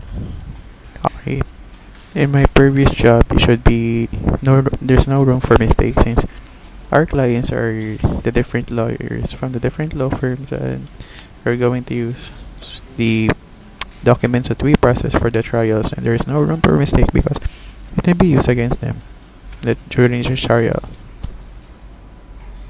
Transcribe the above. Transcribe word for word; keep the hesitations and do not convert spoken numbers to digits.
Okay. In my previous job, it should be no. There's no room for mistakes since our clients are the different lawyers from the different law firms, and we're going to use the documents that we process for the trials, and there's no room for mistake because it can be used against them that during the trial.